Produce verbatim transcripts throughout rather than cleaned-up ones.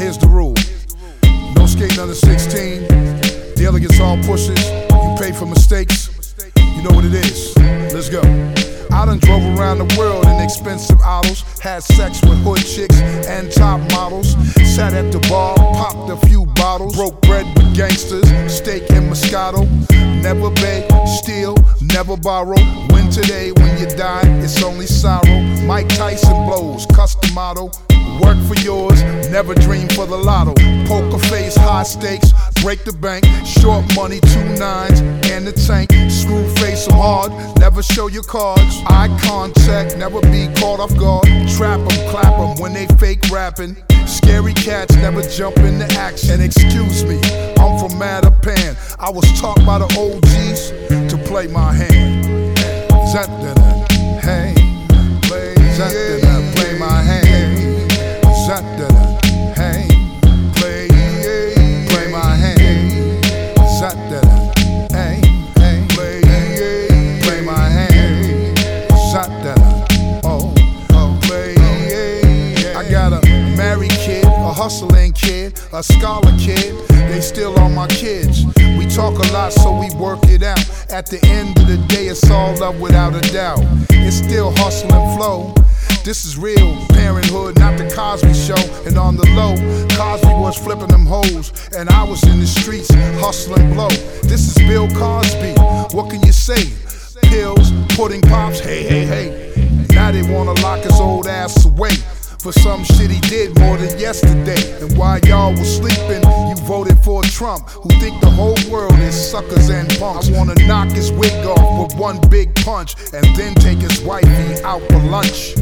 here's the rule. No skating under sixteen. The elegance all pushes. You pay for mistakes. You know what it is. Let's go. I done drove around the world in expensive autos, had sex with hood chicks and top models, sat at the bar, popped a few bottles, broke bread with gangsters, steak and Moscato. Never beg, steal, never borrow. Win today, when you die, it's only sorrow. Mike Tyson blows, custom motto. Work for yours, never dream for the lotto. Poker face, high stakes, break the bank. Short money, two nines, and the tank. Screw face them hard, never show your cards. Eye contact, never be caught off guard. Trap them, clap them when they fake rapping. Scary cats never jump into action. And excuse me, I'm from Mattapan. I was taught by the O Gs to play my hand. Zat-da-da, hey, play, zat-da-da, play my hand. Zat-da-da, hey, play, play my hand. Zat-da-da, hey, hey, play, play my hand. Zat-da-da, oh, oh, play. I got a married kid, a hustling kid, a scholar kid. They still are my kids. We talk a lot, so we work it out. At the end of the day, it's all love without a doubt. It's still hustle and flow. This is real parenthood, not the Cosby Show. And on the low, Cosby was flipping them hoes, and I was in the streets hustling blow. This is Bill Cosby, what can you say? Pills, pudding pops, hey, hey, hey. Now they wanna lock his old ass away for some shit he did more than yesterday. And while y'all was sleeping, you voted for Trump, who think the whole world is suckers and punks. I wanna knock his wig off with one big punch, and then take his wifey out for lunch.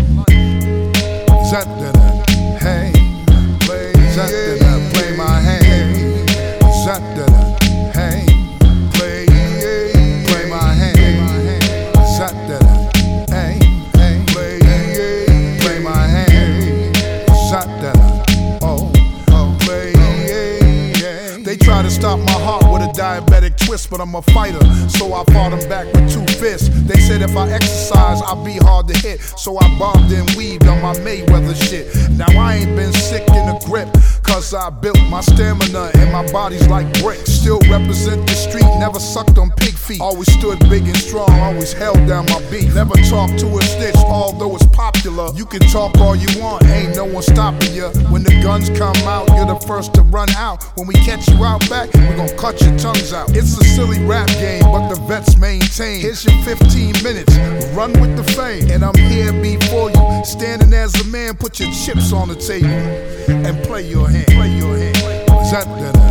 Zat-da-da, hey, play, zat-da-da, play my hand. Zat-da-da, hey, play, play my hand. Zat-da-da, hey, hey, play, play my hand. Zat-da-da, oh, oh, play. They try to stop my heart with a diabetic twist, but I'm a fighter, so I fought them back with two fists. They said if I exercise, I'll be hard to hit, so I bobbed and weaved on my Mayweather shit. Now I ain't been sick in the grip, cause I built my stamina and my body's like bricks. Still represent the street, never sucked on pig feet. Always stood big and strong, always held down my beat. Never talked to a snitch, although it's popular. You can talk all you want, ain't no one stopping you. When the guns come out, you're the first to run out. When we catch you out back, we gon' cut your tongues out. It's a silly rap game, but the vets maintain. Here's your fifteen minutes, run with the fame. And I'm here before you, standing as a man. Put your chips on the table and play your hand. Play your hand. Zat-da-da.